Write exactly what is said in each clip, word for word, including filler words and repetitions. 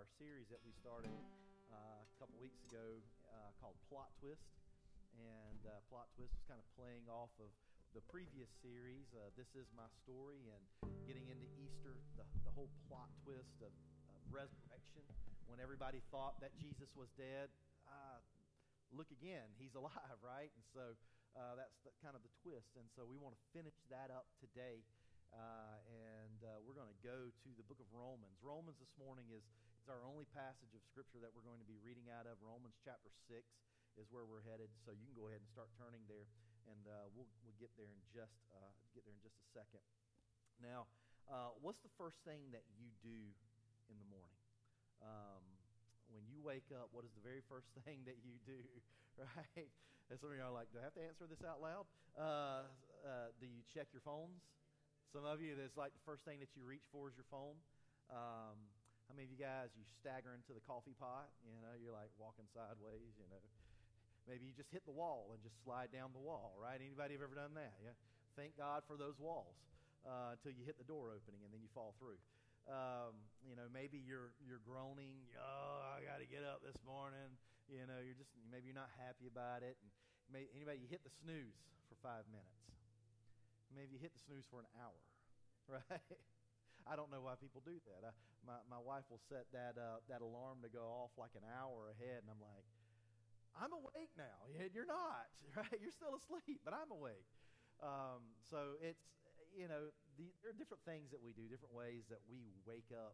our series that we started uh, a couple weeks ago uh, called Plot Twist. And uh, Plot Twist was kind of playing off of the previous series, uh, This Is My Story, and getting into Easter, the, the whole plot twist of, of resurrection. When everybody thought that Jesus was dead, uh, look again, he's alive, right? And so uh, that's the, kind of the twist. And so we want to finish that up today. Uh, and uh, we're going to go to the book of Romans. Romans this morning is, is our only passage of Scripture that we're going to be reading out of. Romans chapter six is where we're headed. So you can go ahead and start turning there, and uh, we'll we'll get there in just uh, get there in just a second. Now, uh, what's the first thing that you do in the morning? Um, when you wake up, what is the very first thing that you do, right? And some of you are like, do I have to answer this out loud? Uh, uh, do you check your phones? Some of you, that's like the first thing that you reach for is your phone. Um, how many of you guys, you stagger into the coffee pot? You know, you're like walking sideways, you know. Maybe you just hit the wall and just slide down the wall, right? Anybody have ever done that? Yeah. Thank God for those walls uh, until you hit the door opening and then you fall through. Um, you know, maybe you're you're groaning. Oh, I got to get up this morning. You know, you're just maybe you're not happy about it. And may, anybody, you hit the snooze for five minutes. Maybe you hit the snooze for an hour, right? I don't know why people do that. I, my my wife will set that uh, that alarm to go off like an hour ahead, and I'm like, I'm awake now. You're not, right? You're still asleep, but I'm awake. Um, so it's, you know, the, there are different things that we do, different ways that we wake up.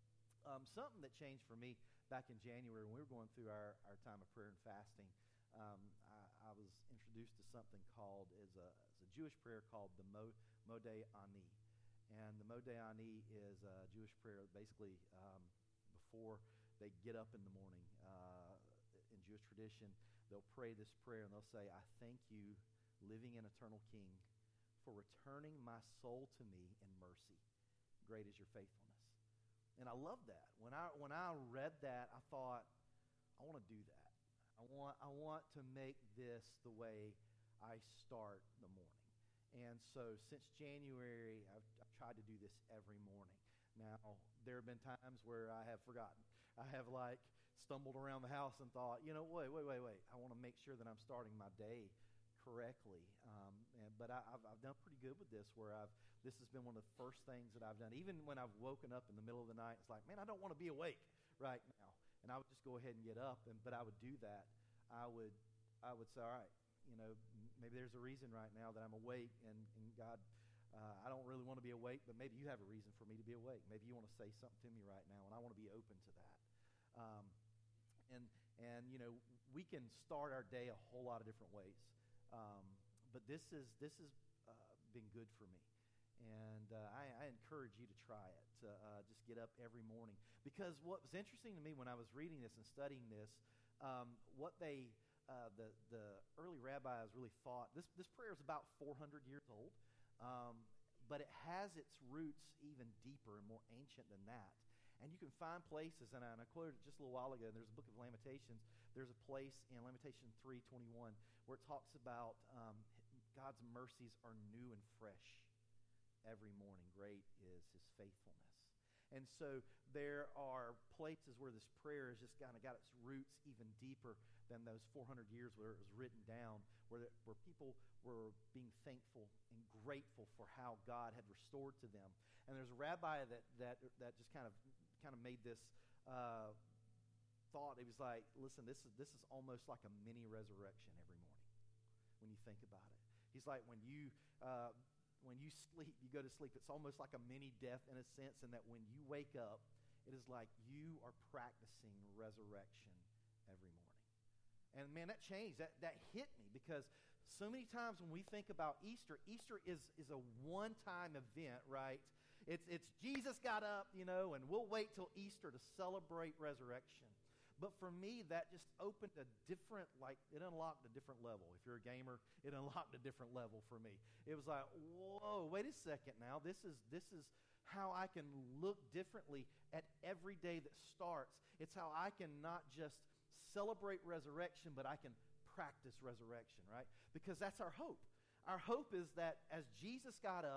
Um, something that changed for me back in January when we were going through our, our time of prayer and fasting. Um, I, I was introduced to something called, as a, as a Jewish prayer called the Mo, Modeh Ani. And the Modeh Ani is a Jewish prayer basically um, before they get up in the morning. Uh, in Jewish tradition, they'll pray this prayer and they'll say, I thank you, living and eternal King, for returning my soul to me in mercy. Great is your faithfulness. And I love that. When I, when I read that, I thought, I want to do that. I want I want to make this the way I start the morning. And so since January, I've, I've tried to do this every morning. Now, there have been times where I have forgotten. I have, like, stumbled around the house and thought, you know, wait, wait, wait, wait. I want to make sure that I'm starting my day correctly. Um, and, but I, I've, I've done pretty good with this, where I've this has been one of the first things that I've done. Even when I've woken up in the middle of the night, it's like, man, I don't want to be awake right now. And I would just go ahead and get up, and but I would do that. I would I would say, all right, you know, maybe there's a reason right now that I'm awake, and, and God, uh, I don't really want to be awake, but maybe you have a reason for me to be awake. Maybe you want to say something to me right now, and I want to be open to that. Um, and, and, you know, we can start our day a whole lot of different ways, um, but this is this has uh, been good for me. And uh, I, I encourage you to try it, to uh, just get up every morning. Because what was interesting to me when I was reading this and studying this, um, what they, uh, the, the early rabbis really thought, this, this prayer is about four hundred years old, um, but it has its roots even deeper and more ancient than that. And you can find places, and I, and I quoted it just a little while ago, and there's a book of Lamentations. There's a place in Lamentation three twenty-one where it talks about um, God's mercies are new and fresh. Every morning, great is his faithfulness. And so there are places where this prayer has just kind of got its roots even deeper than those four hundred years where it was written down, where, where people were being thankful and grateful for how God had restored to them. And there's a rabbi that that that just kind of kind of made this uh, thought. He was like, listen, this is this is almost like a mini resurrection every morning when you think about it. He's like, when you... Uh, When you sleep, you go to sleep, it's almost like a mini death in a sense, in that when you wake up, it is like you are practicing resurrection every morning. And man, that changed. That that hit me, because so many times when we think about Easter, Easter is, is a one-time event, right? It's it's Jesus got up, you know, and we'll wait till Easter to celebrate resurrection. But for me, that just opened a different, like, it unlocked a different level. If you're a gamer, it unlocked a different level for me. It was like, whoa, wait a second now. This is this is how I can look differently at every day that starts. It's how I can not just celebrate resurrection, but I can practice resurrection, right? Because that's our hope. Our hope is that as Jesus got up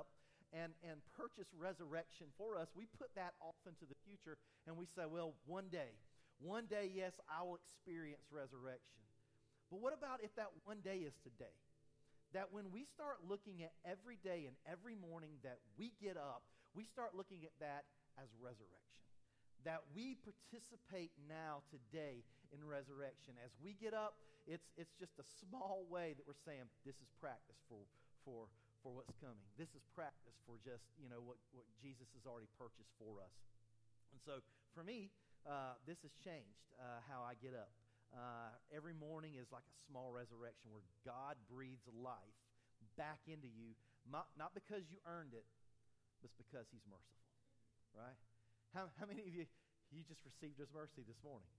and, and purchase resurrection for us, we put that off into the future, and we say, well, one day, one day, yes, I will experience resurrection. But what about if that one day is today? That when we start looking at every day and every morning that we get up, we start looking at that as resurrection. That we participate now today in resurrection. As we get up, it's it's just a small way that we're saying this is practice for for for what's coming. This is practice for just, you know, what, what Jesus has already purchased for us. And so for me, uh, this has changed uh, how I get up. Uh, every morning is like a small resurrection where God breathes life back into you, not, not because you earned it, but it's because he's merciful, right? How, how many of you, you just received his mercy this morning?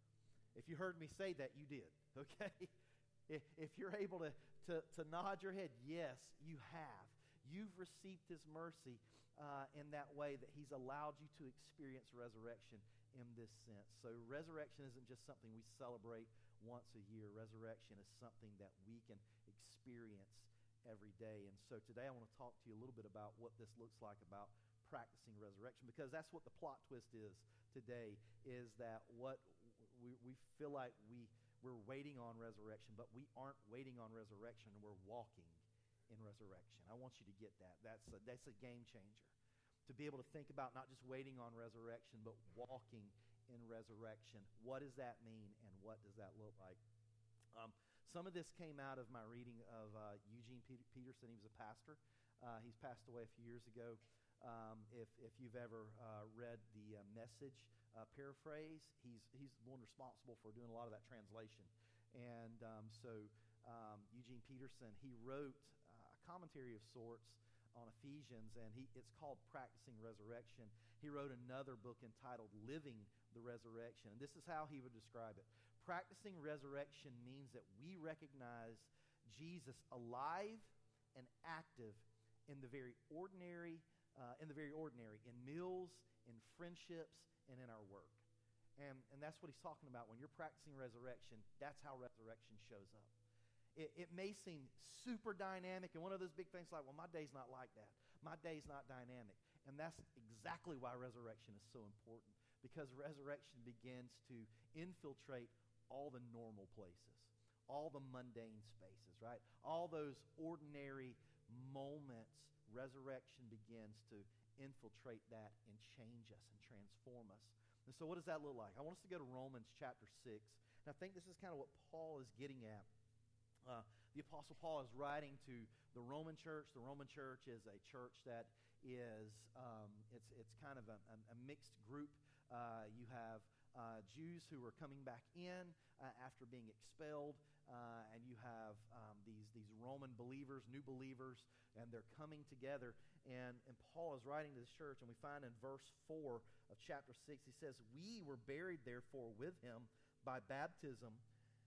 If you heard me say that, you did, okay? If, if you're able to, to, to nod your head, yes, you have. You've received his mercy uh, in that way that he's allowed you to experience resurrection in this sense. So resurrection isn't just something we celebrate once a year. Resurrection is something that we can experience every day. And so today I want to talk to you a little bit about what this looks like about practicing resurrection, because that's what the plot twist is today, is that what we, we feel like we, we're waiting on resurrection, but we aren't waiting on resurrection, we're walking in resurrection. I want you to get that. That's a, that's a game changer. To be able to think about not just waiting on resurrection, but walking in resurrection. What does that mean, and what does that look like? Um, some of this came out of my reading of uh, Eugene Pe- Peterson. He was a pastor. Uh, he's passed away a few years ago. Um, if if you've ever uh, read the uh, Message uh, paraphrase, he's he's the one responsible for doing a lot of that translation. And um, so um, Eugene Peterson, he wrote uh, a commentary of sorts on Ephesians, and he it's called Practicing Resurrection. He wrote another book entitled Living the Resurrection, and this is how he would describe it. Practicing resurrection means that we recognize Jesus alive and active in the very ordinary, uh, in the very ordinary, in meals, in friendships, and in our work. And, and that's what he's talking about. When you're practicing resurrection, that's how resurrection shows up. It, it may seem super dynamic, and one of those big things like, well, my day's not like that. My day's not dynamic. And that's exactly why resurrection is so important, because resurrection begins to infiltrate all the normal places, all the mundane spaces, right? All those ordinary moments, resurrection begins to infiltrate that and change us and transform us. And so what does that look like? I want us to go to Romans chapter six. And I think this is kind of what Paul is getting at. Uh, the Apostle Paul is writing to the Roman church. The Roman church is a church that is, um, it's it's kind of a, a, a mixed group. Uh, you have uh, Jews who are coming back in uh, after being expelled, uh, and you have um, these these Roman believers, new believers, and they're coming together. And, and Paul is writing to this church, and we find in verse four of chapter six, he says, "We were buried, therefore, with him by baptism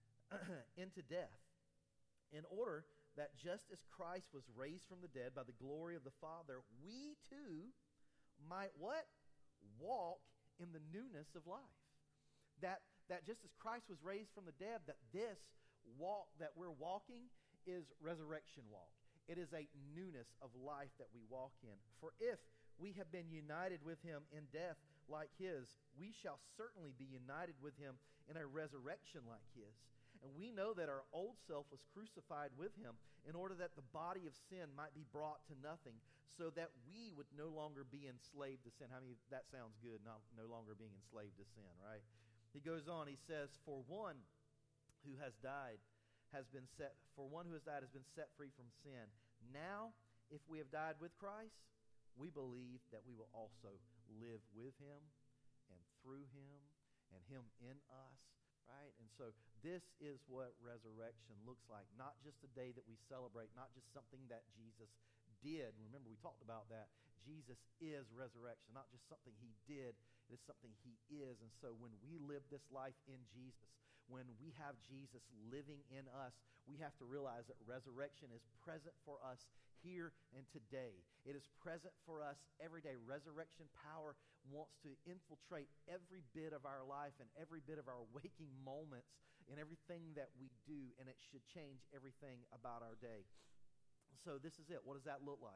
into death, in order that just as Christ was raised from the dead by the glory of the Father, we too might what? Walk in the newness of life." That, that just as Christ was raised from the dead, that this walk that we're walking is resurrection walk. It is a newness of life that we walk in. For if we have been united with him in death like his, we shall certainly be united with him in a resurrection like his. And we know that our old self was crucified with him in order that the body of sin might be brought to nothing, so that we would no longer be enslaved to sin. How many, that sounds good, not no longer being enslaved to sin, right? He goes on, he says, for one who has died has been set, for one who has died has been set free from sin. Now, if we have died with Christ, we believe that we will also live with him and through him and him in us. Right? And so this is what resurrection looks like. Not just a day that we celebrate, not just something that Jesus did. Remember, we talked about that. Jesus is resurrection, not just something he did. It is something he is. And so when we live this life in Jesus, when we have Jesus living in us, we have to realize that resurrection is present for us here and today. It is present for us every day. Resurrection power wants to infiltrate every bit of our life and every bit of our waking moments and everything that we do, and it should change everything about our day. So this is it. What does that look like?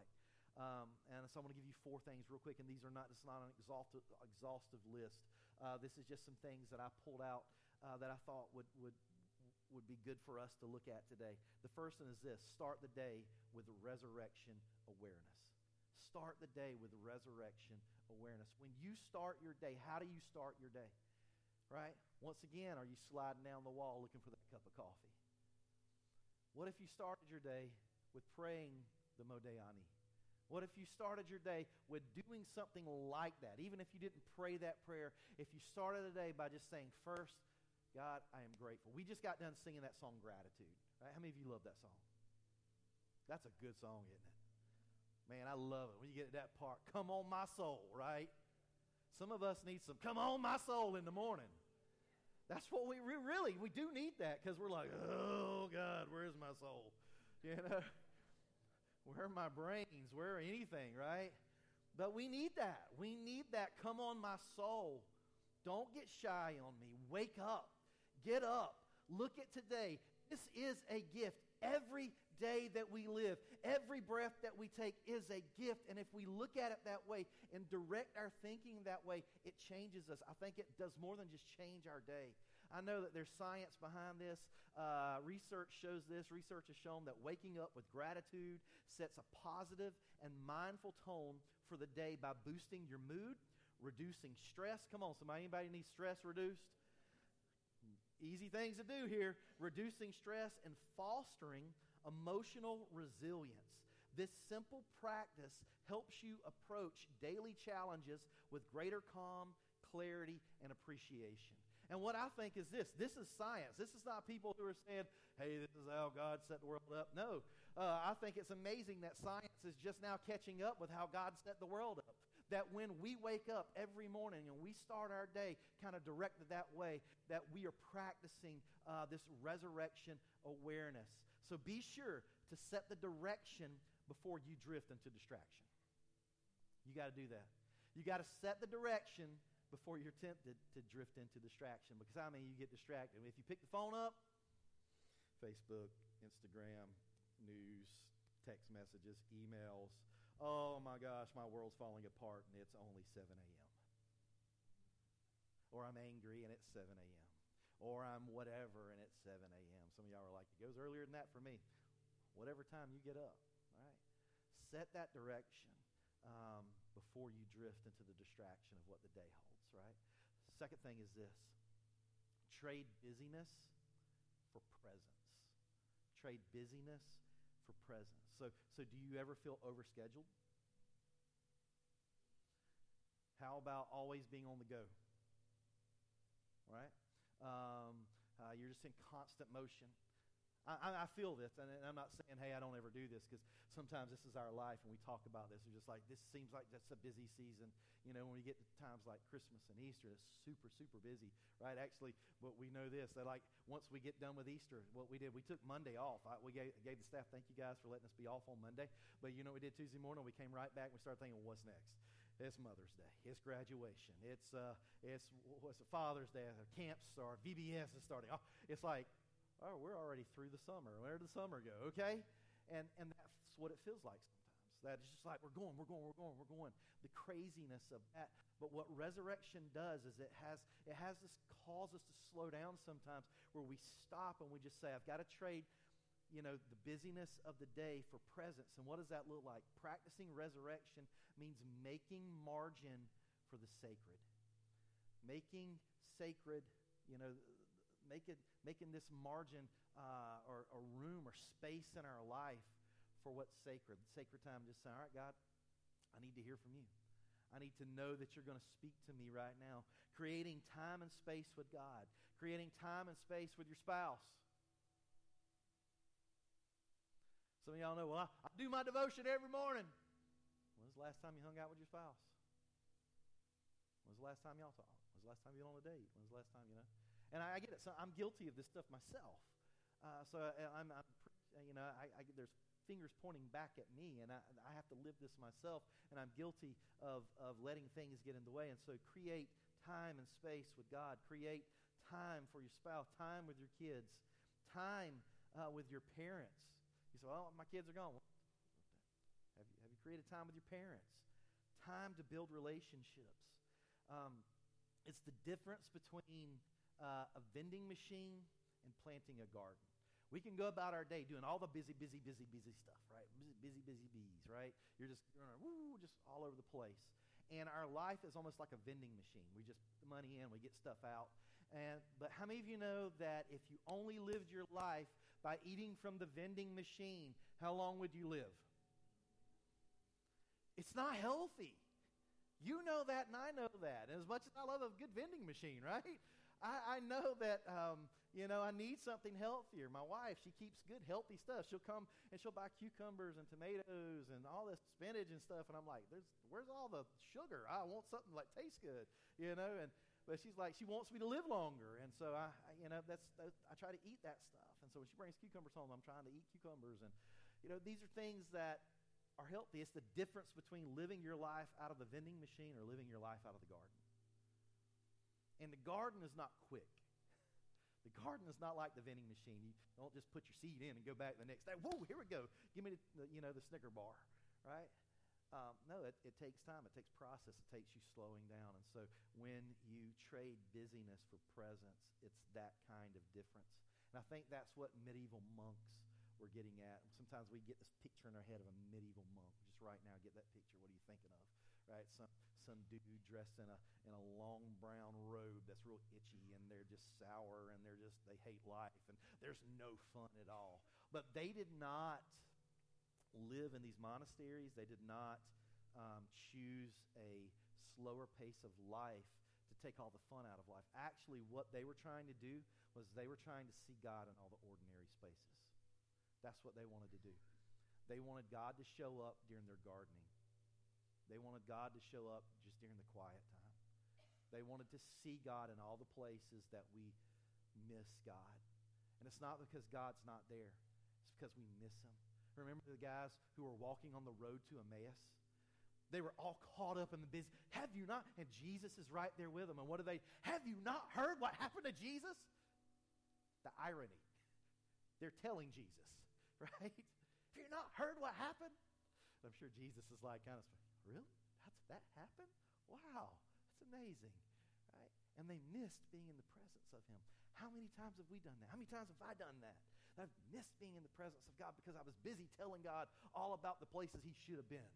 Um, and so I'm going to give you four things real quick, and these are not, this is not an exhaustive, exhaustive list. Uh, this is just some things that I pulled out uh, that I thought would, would, would be good for us to look at today. The first one is this: start the day with resurrection awareness. Start the day with resurrection awareness. When you start your day, how do you start your day? Right? Once again, are you sliding down the wall looking for that cup of coffee? What if you started your day with praying the Modeh-Ani? What if you started your day with doing something like that? Even if you didn't pray that prayer, if you started the day by just saying, first, God, I am grateful. We just got done singing that song, Gratitude. Right? How many of you love that song? That's a good song, isn't it? Man, I love it. When you get to that part, come on my soul, right? Some of us need some come on my soul in the morning. That's what we re- really, we do need that, because we're like, oh, God, where is my soul? You know? Where are my brains? Where are anything, right? But we need that. We need that. Come on, my soul. Don't get shy on me. Wake up. Get up. Look at today. This is a gift. Every day that we live, every breath that we take is a gift. And if we look at it that way and direct our thinking that way, it changes us. I think it does more than just change our day. I know that there's science behind this. Uh, research shows this. Research has shown that waking up with gratitude sets a positive and mindful tone for the day by boosting your mood, reducing stress. Come on, somebody, anybody need stress reduced? Easy things to do here. Reducing stress and fostering emotional resilience. This simple practice helps you approach daily challenges with greater calm, clarity, and appreciation. And what I think is this. This is science. This is not people who are saying, hey, this is how God set the world up. No. Uh, I think it's amazing that science is just now catching up with how God set the world up. That when we wake up every morning and we start our day kind of directed that way, that we are practicing uh, this resurrection awareness. So be sure to set the direction before you drift into distraction. You got to do that. You got to set the direction before you're tempted to drift into distraction. Because, I mean, you get distracted. If you pick the phone up, Facebook, Instagram, news, text messages, emails, oh my gosh, my world's falling apart and it's only seven a.m. Or I'm angry and it's seven a.m. Or I'm whatever and it's seven a.m. Some of y'all are like, it goes earlier than that for me. Whatever time you get up, all right? Set that direction um, before you drift into the distraction of what the day holds, right? Second thing is this: trade busyness for presence. Trade busyness for presence. So, so do you ever feel overscheduled? How about always being on the go? Right? Um, uh, you're just in constant motion. I, I, I feel this, and I'm not saying, hey, I don't ever do this, because sometimes this is our life, and we talk about this. We're just like, this seems like that's a busy season. You know, when we get to times like Christmas and Easter, it's super, super busy, right? Actually, but we know this, that like once we get done with Easter, what we did, we took Monday off. I, we gave, gave the staff, thank you guys for letting us be off on Monday. But you know what we did Tuesday morning? We came right back, and we started thinking, what's next? It's Mother's Day. It's graduation. It's uh, it's what's it, Father's Day. Camps start. V B S is starting. Oh, it's like, oh, we're already through the summer. Where did the summer go? Okay, and and that's what it feels like sometimes. That it's just like we're going, we're going, we're going, we're going. The craziness of that. But what resurrection does is it has it has this cause us to slow down sometimes, where we stop and we just say, I've got to trade, you know, the busyness of the day for presence. And what does that look like? Practicing resurrection means making margin for the sacred. Making sacred, you know, making, making this margin uh, or, or room or space in our life for what's sacred. Sacred time, just saying, all right, God, I need to hear from you. I need to know that you're going to speak to me right now. Creating time and space with God. Creating time and space with your spouse. Some of y'all know, well, I, I do my devotion every morning. When's the last time you hung out with your spouse? When's the last time y'all talked? When's the last time you went on a date? When's the last time, you know? And I, I get it. So I'm guilty of this stuff myself. Uh, so I, I'm, I'm, you know, I, I, there's fingers pointing back at me, and I, I have to live this myself, and I'm guilty of, of letting things get in the way. And so create time and space with God. Create time for your spouse, time with your kids, time uh, with your parents. You say, well, my kids are gone. Have you, have you created time with your parents, time to build relationships. Um, it's the difference between uh, a vending machine and planting a garden. We can go about our day doing all the busy, busy, busy, busy stuff, right? Busy, busy, busy bees, right? You're just, you're woo, just all over the place. And our life is almost like a vending machine. We just put the money in, we get stuff out. And but how many of you know that if you only lived your life by eating from the vending machine, how long would you live? It's not healthy. You know that, and I know that. And as much as I love a good vending machine, right? I, I know that, um, you know, I need something healthier. My wife, she keeps good, healthy stuff. She'll come and she'll buy cucumbers and tomatoes and all this spinach and stuff. And I'm like, "There's, where's all the sugar? I want something that tastes good, you know." And but she's like, she wants me to live longer. And so I, I you know, that's, that's I try to eat that stuff. And so when she brings cucumbers home, I'm trying to eat cucumbers. And, you know, these are things that are healthy. It's the difference between living your life out of the vending machine or living your life out of the garden. And the garden is not quick. The garden is not like the vending machine. You don't just put your seed in and go back the next day. Whoa, here we go. Give me the, the you know the Snicker bar, right? Um, no, it, it takes time. It takes process. It takes you slowing down. And so when you trade busyness for presence, it's that kind of difference. And I think that's what medieval monks were getting at. Sometimes we get this picture in our head of a medieval monk. Just right now, get that picture. What are you thinking of? Right? Some some dude dressed in a in a long brown robe that's real itchy, and they're just sour, and they're just they hate life, and there's no fun at all. But they did not live in these monasteries. They did not um, choose a slower pace of life to take all the fun out of life. Actually, what they were trying to do was they were trying to see God in all the ordinary spaces. That's what they wanted to do. They wanted God to show up during their gardening. They wanted God to show up just during the quiet time. They wanted to see God in all the places that we miss God. And it's not because God's not there. It's because we miss him. Remember the guys who were walking on the road to Emmaus? They were all caught up in the busy. Have you not? And Jesus is right there with them. And what do they? Have you not heard what happened to Jesus? The irony. They're telling Jesus, right? Have you not heard what happened? I'm sure Jesus is like kind of, really? That's, that happened? Wow, that's amazing, right? And they missed being in the presence of him. How many times have we done that? How many times have I done that? I've missed being in the presence of God because I was busy telling God all about the places he should have been.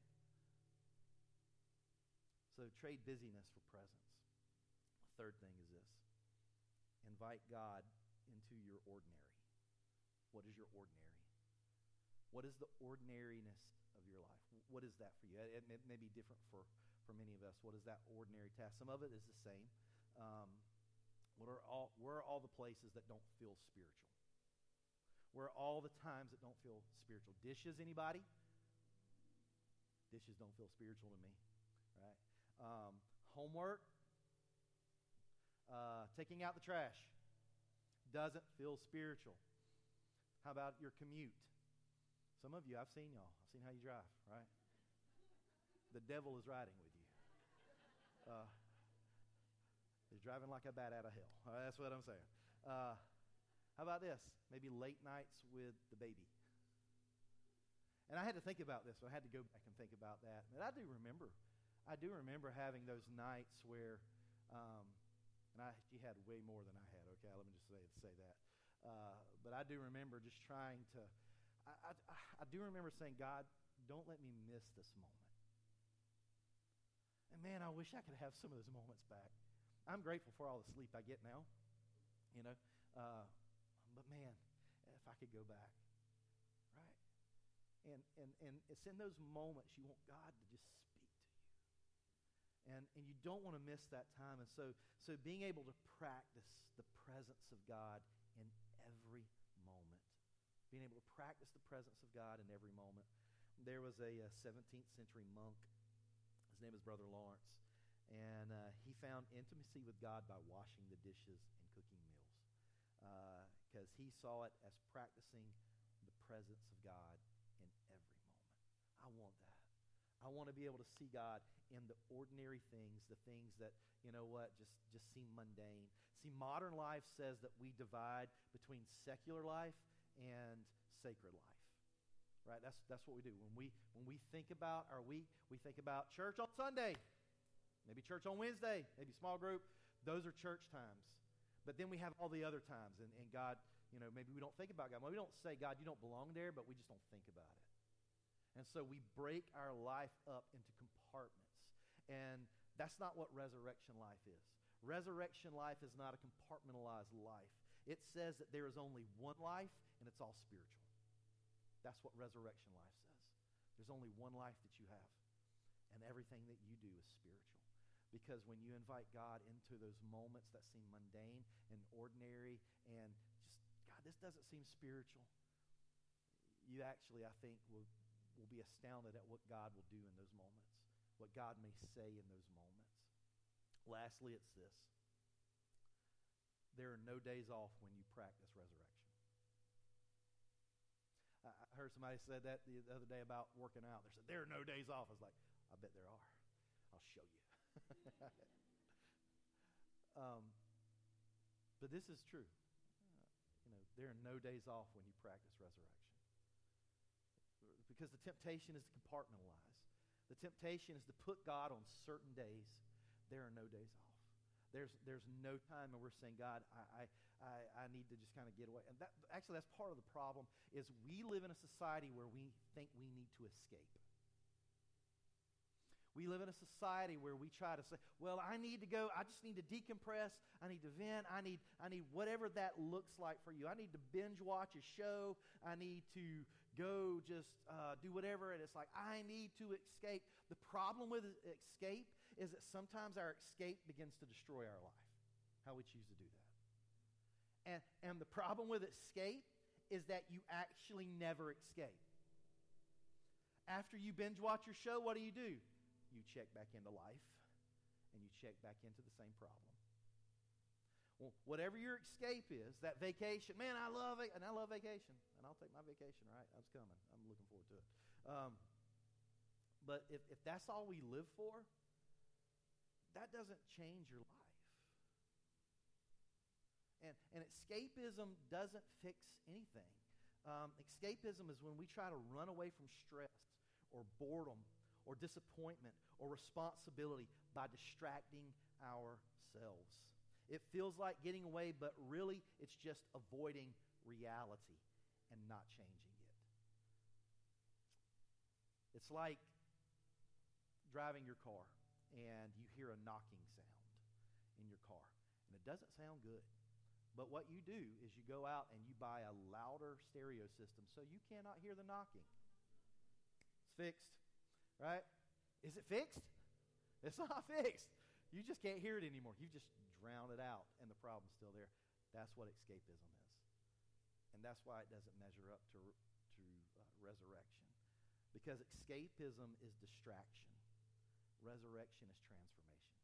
So trade busyness for presence. The third thing is this. Invite God into your ordinary. What is your ordinary? What is the ordinariness of your life? What is that for you? It may, may be different for, for many of us. What is that ordinary task? Some of it is the same. Um, what are all, where are all the places that don't feel spiritual? Where are all the times that don't feel spiritual? Dishes, anybody? Dishes don't feel spiritual to me, right? Um, homework, uh, taking out the trash doesn't feel spiritual. How about your commute? Some of you, I've seen y'all. I've seen how you drive, right? The devil is riding with you. Uh, he's driving like a bat out of hell. Uh, that's what I'm saying. Uh, how about this? Maybe late nights with the baby. And I had to think about this. So I had to go back and think about that. And I do remember. I do remember having those nights where, um, and I, she had way more than I had. Okay, let me just say say that. Uh, but I do remember just trying to. I, I, I do remember saying, God, don't let me miss this moment. And man, I wish I could have some of those moments back. I'm grateful for all the sleep I get now, you know. Uh, but man, if I could go back, right? And and and it's in those moments you want God to just speak to you, and and you don't want to miss that time. And so so being able to practice the presence of God in every moment, being able to practice the presence of God in every moment. There was a, a seventeenth century monk. His name is Brother Lawrence, and uh, he found intimacy with God by washing the dishes and cooking meals, because uh, he saw it as practicing the presence of God in every moment. I want that. I want to be able to see God in the ordinary things, the things that, you know what, just, just seem mundane. See, modern life says that we divide between secular life and sacred life. right? That's that's what we do. When we when we think about our week, we think about church on Sunday, maybe church on Wednesday, maybe small group. Those are church times. But then we have all the other times, and, and God, you know, maybe we don't think about God. Well, we don't say, God, you don't belong there, but we just don't think about it. And so we break our life up into compartments. And that's not what resurrection life is. Resurrection life is not a compartmentalized life. It says that there is only one life, and it's all spiritual. That's what resurrection life says. There's only one life that you have, and everything that you do is spiritual. Because when you invite God into those moments that seem mundane and ordinary and just, God, this doesn't seem spiritual, you actually, I think, will, will be astounded at what God will do in those moments, what God may say in those moments. Lastly, it's this. There are no days off when you practice resurrection. I heard somebody said that the other day about working out. They said, there are no days off. I was like, I bet there are. I'll show you. um, but this is true. Uh, you know, there are no days off when you practice resurrection. Because the temptation is to compartmentalize. The temptation is to put God on certain days. There are no days off. There's there's no time when we're saying, God, I, I, I need to just kind of get away. And that actually, that's part of the problem, is we live in a society where we think we need to escape. We live in a society where we try to say, well, I need to go, I just need to decompress, I need to vent, I need I need whatever that looks like for you. I need to binge watch a show, I need to go just uh, do whatever, and it's like, I need to escape. The problem with escape is that sometimes our escape begins to destroy our life, how we choose to do that. And, and the problem with escape is that you actually never escape. After you binge watch your show, what do you do? You check back into life, and you check back into the same problem. Well, whatever your escape is, that vacation, man, I love it, and I love vacation, and I'll take my vacation, right? That's coming. I'm looking forward to it. Um, but if, if that's all we live for, that doesn't change your life. And, and escapism doesn't fix anything. Um, escapism is when we try to run away from stress or boredom or disappointment or responsibility by distracting ourselves. It feels like getting away, but really it's just avoiding reality and not changing it. It's like driving your car and you hear a knocking sound in your car, and it doesn't sound good. But what you do is you go out and you buy a louder stereo system so you cannot hear the knocking. It's fixed, right? Is it fixed? It's not fixed. You just can't hear it anymore. You just drown it out, and the problem's still there. That's what escapism is. And that's why it doesn't measure up to, to uh, resurrection. Because escapism is distraction. Resurrection is transformation.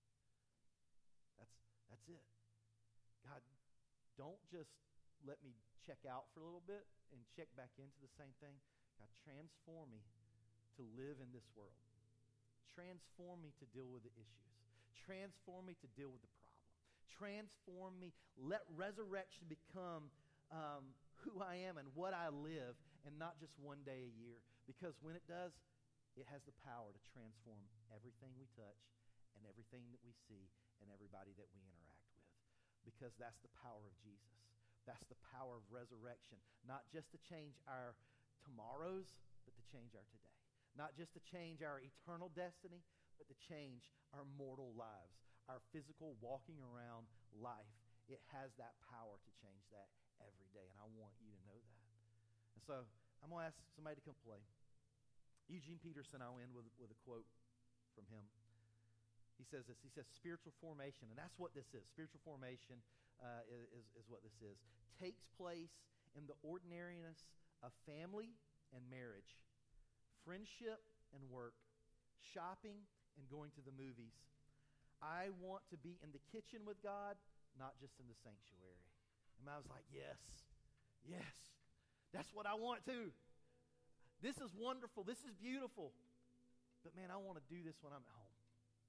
That's, that's it. God, don't just let me check out for a little bit and check back into the same thing. God, transform me to live in this world. Transform me to deal with the issues. Transform me to deal with the problem. Transform me. Let resurrection become um, who I am and what I live, and not just one day a year. Because when it does, it has the power to transform everything we touch and everything that we see and everybody that we interact with. Because that's the power of Jesus. That's the power of resurrection. Not just to change our tomorrows, but to change our today. Not just to change our eternal destiny, but to change our mortal lives, our physical walking around life. It has that power to change that every day, and I want you to know that. And so I'm going to ask somebody to come play. Eugene Peterson, I'll end with, with a quote from him. He says this. He says, spiritual formation, and that's what this is. Spiritual formation uh, is, is what this is. Takes place in the ordinariness of family and marriage, friendship and work, shopping and going to the movies. I want to be in the kitchen with God, not just in the sanctuary. And I was like, yes, yes, that's what I want to. This is wonderful. This is beautiful. But man, I want to do this when I'm at home.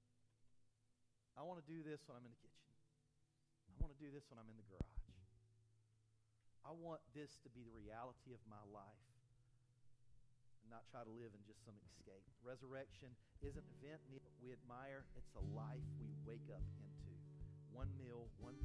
I want to do this when I'm in the kitchen. I want to do this when I'm in the garage. I want this to be the reality of my life not try to live in just some escape. Resurrection isn't an event we admire. It's a life we wake up into. One meal, one